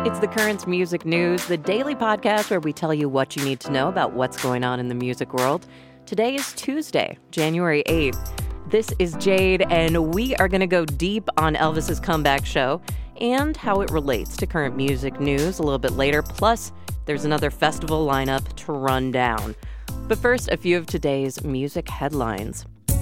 It's the Currents Music News, the daily podcast where we tell you what you need to know about what's going on in the music world. Today is Tuesday, January 8th. This is Jade, and we are going to go deep on Elvis's comeback show and how it relates to current music news a little bit later. Plus, there's another festival lineup to run down. But first, a few of today's music headlines.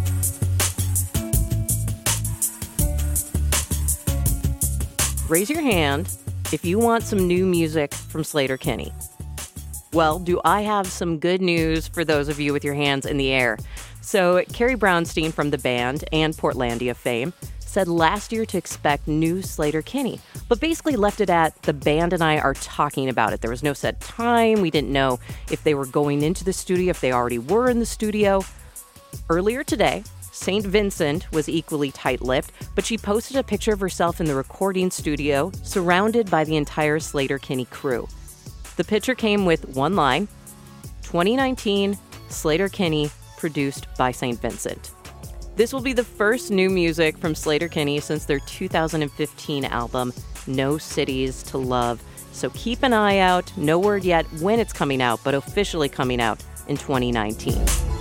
Raise your hand if you want some new music from Sleater-Kinney. Well, do I have some good news for those of you with your hands in the air? So, Carrie Brownstein from the band and Portlandia fame said last year to expect new Sleater-Kinney, but basically left it at the band and I are talking about it. There was no set time. We didn't know if they were going into the studio, if they already were in the studio. Earlier today, St. Vincent was equally tight-lipped, but she posted a picture of herself in the recording studio, surrounded by the entire Sleater-Kinney crew. The picture came with one line, 2019 Sleater-Kinney, produced by St. Vincent. This will be the first new music from Sleater-Kinney since their 2015 album, No Cities to Love. So keep an eye out. No word yet when it's coming out, but officially coming out in 2019.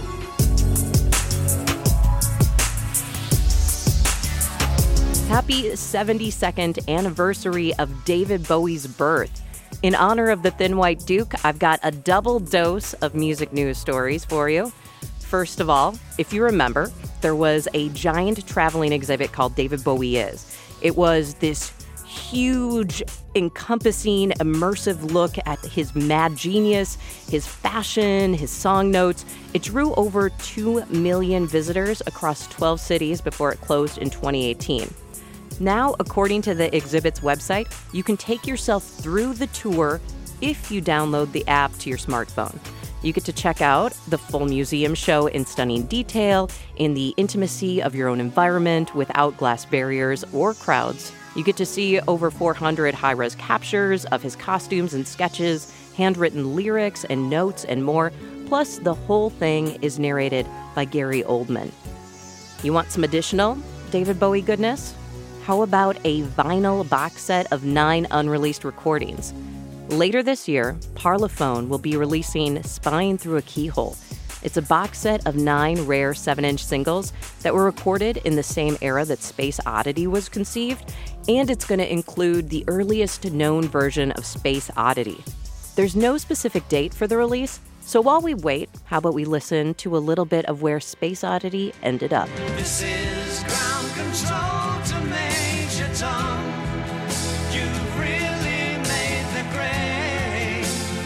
Happy 72nd anniversary of David Bowie's birth. In honor of the Thin White Duke, I've got a double dose of music news stories for you. First of all, if you remember, there was a giant traveling exhibit called David Bowie Is. It was this huge, encompassing, immersive look at his mad genius, his fashion, his song notes. It drew over 2 million visitors across 12 cities before it closed in 2018. Now, according to the exhibit's website, you can take yourself through the tour if you download the app to your smartphone. You get to check out the full museum show in stunning detail, in the intimacy of your own environment without glass barriers or crowds. You get to see over 400 high-res captures of his costumes and sketches, handwritten lyrics and notes and more. Plus, the whole thing is narrated by Gary Oldman. You want some additional David Bowie goodness? How about a vinyl box set of 9 unreleased recordings? Later this year, Parlophone will be releasing Spying Through a Keyhole. It's a box set of 9 rare 7-inch singles that were recorded in the same era that Space Oddity was conceived, and it's going to include the earliest known version of Space Oddity. There's no specific date for the release, so while we wait, how about we listen to a little bit of where Space Oddity ended up. This is ground control to Major Tom. You've really made the grade.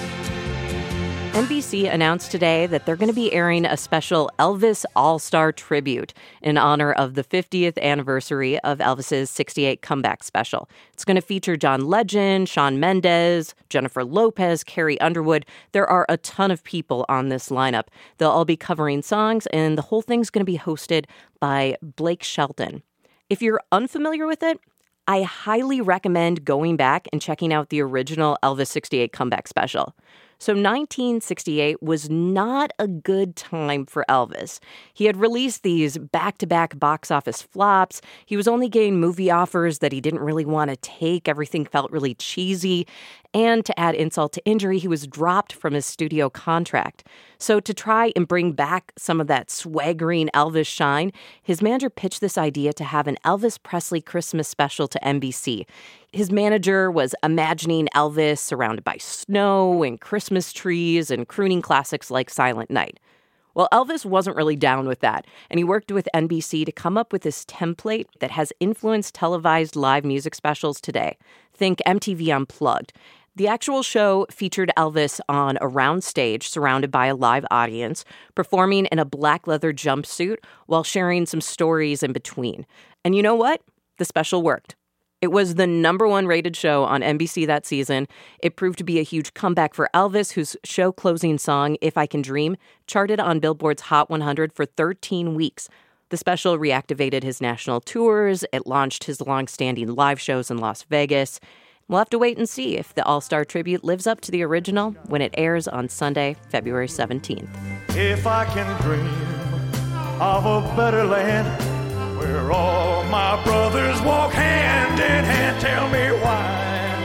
NBC announced today that they're going to be airing a special Elvis All-Star tribute in honor of the 50th anniversary of Elvis's 68 comeback special. It's going to feature John Legend, Shawn Mendes, Jennifer Lopez, Carrie Underwood. There are a ton of people on this lineup. They'll all be covering songs, and the whole thing's going to be hosted by Blake Shelton. If you're unfamiliar with it, I highly recommend going back and checking out the original Elvis 68 comeback special. So 1968 was not a good time for Elvis. He had released these back-to-back box office flops. He was only getting movie offers that he didn't really want to take. Everything felt really cheesy. And to add insult to injury, he was dropped from his studio contract. So to try and bring back some of that swaggering Elvis shine, his manager pitched this idea to have an Elvis Presley Christmas special to NBC. His manager was imagining Elvis surrounded by snow and Christmas trees and crooning classics like Silent Night. Well, Elvis wasn't really down with that, and he worked with NBC to come up with this template that has influenced televised live music specials today. Think MTV Unplugged. The actual show featured Elvis on a round stage surrounded by a live audience, performing in a black leather jumpsuit while sharing some stories in between. And you know what? The special worked. It was the #1 rated show on NBC that season. It proved to be a huge comeback for Elvis, whose show closing song, If I Can Dream, charted on Billboard's Hot 100 for 13 weeks. The special reactivated his national tours. It launched his long-standing live shows in Las Vegas. We'll have to wait and see if the All-Star tribute lives up to the original when it airs on Sunday, February 17th. If I can dream of a better land where all my brothers walk hand in hand, tell me why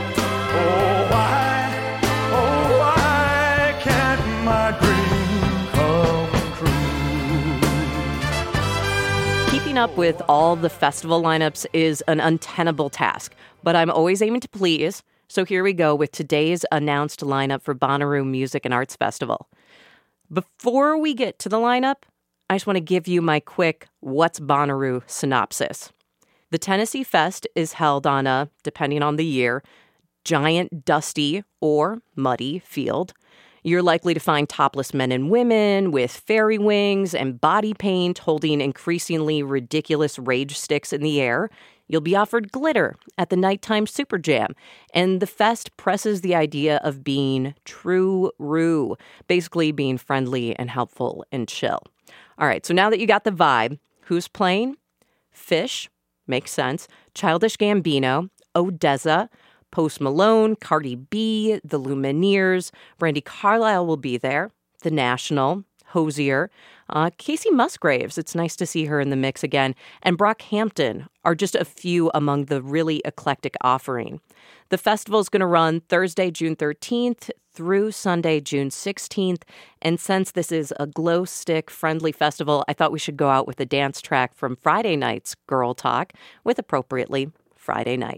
why can't my dream come true? Keeping up with all the festival lineups is an untenable task, but I'm always aiming to please. So here we go with today's announced lineup for Bonnaroo Music and Arts Festival. Before we get to the lineup, I just want to give you my quick What's Bonnaroo synopsis. The Tennessee Fest is held on a, depending on the year, giant dusty or muddy field. You're likely to find topless men and women with fairy wings and body paint holding increasingly ridiculous rage sticks in the air. You'll be offered glitter at the nighttime Super Jam. And the fest presses the idea of being true-rue, basically being friendly and helpful and chill. All right, so now that you got the vibe, who's playing? Fish, makes sense. Childish Gambino, Odessa, Post Malone, Cardi B, The Lumineers, Brandi Carlile will be there, The National, Hozier, Casey Musgraves, it's nice to see her in the mix again, and Brockhampton are just a few among the really eclectic offering. The festival is going to run Thursday, June 13th through Sunday, June 16th, and since this is a glow stick-friendly festival, I thought we should go out with a dance track from Friday night's Girl Talk with appropriately Friday Night.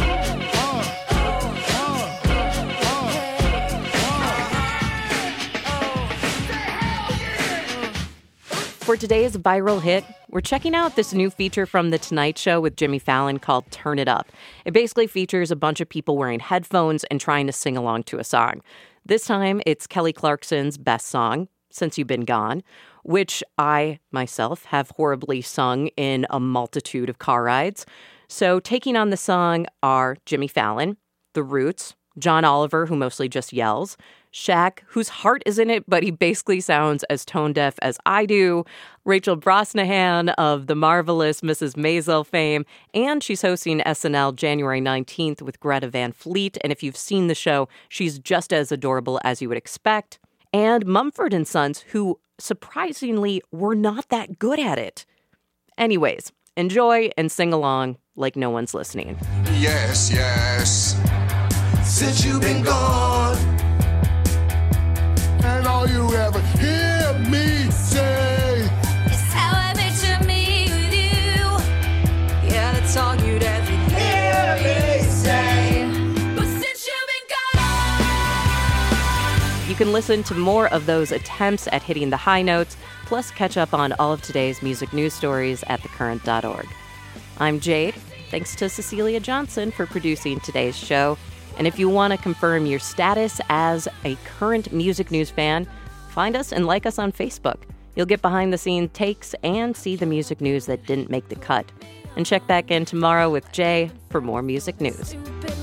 For today's viral hit, we're checking out this new feature from The Tonight Show with Jimmy Fallon called Turn It Up. It basically features a bunch of people wearing headphones and trying to sing along to a song. This time, it's Kelly Clarkson's best song, Since You've Been Gone, which I, myself, have horribly sung in a multitude of car rides. So taking on the song are Jimmy Fallon, The Roots, John Oliver, who mostly just yells, Shaq, whose heart is in it, but he basically sounds as tone-deaf as I do, Rachel Brosnahan of the marvelous Mrs. Maisel fame, and she's hosting SNL January 19th with Greta Van Fleet, and if you've seen the show, she's just as adorable as you would expect, and Mumford & Sons, who surprisingly were not that good at it. Anyways, enjoy and sing along like no one's listening. Yes, yes. Since you've been gone, and all you ever hear me say is how I picture me with you. Yeah, that's all you'd ever hear me say. But since you've been gone, you can listen to more of those attempts at hitting the high notes, plus catch up on all of today's music news stories at thecurrent.org. I'm Jade. Thanks to Cecilia Johnson for producing today's show. And if you want to confirm your status as a current music news fan, find us and like us on Facebook. You'll get behind-the-scenes takes and see the music news that didn't make the cut. And check back in tomorrow with Jay for more music news. Stupid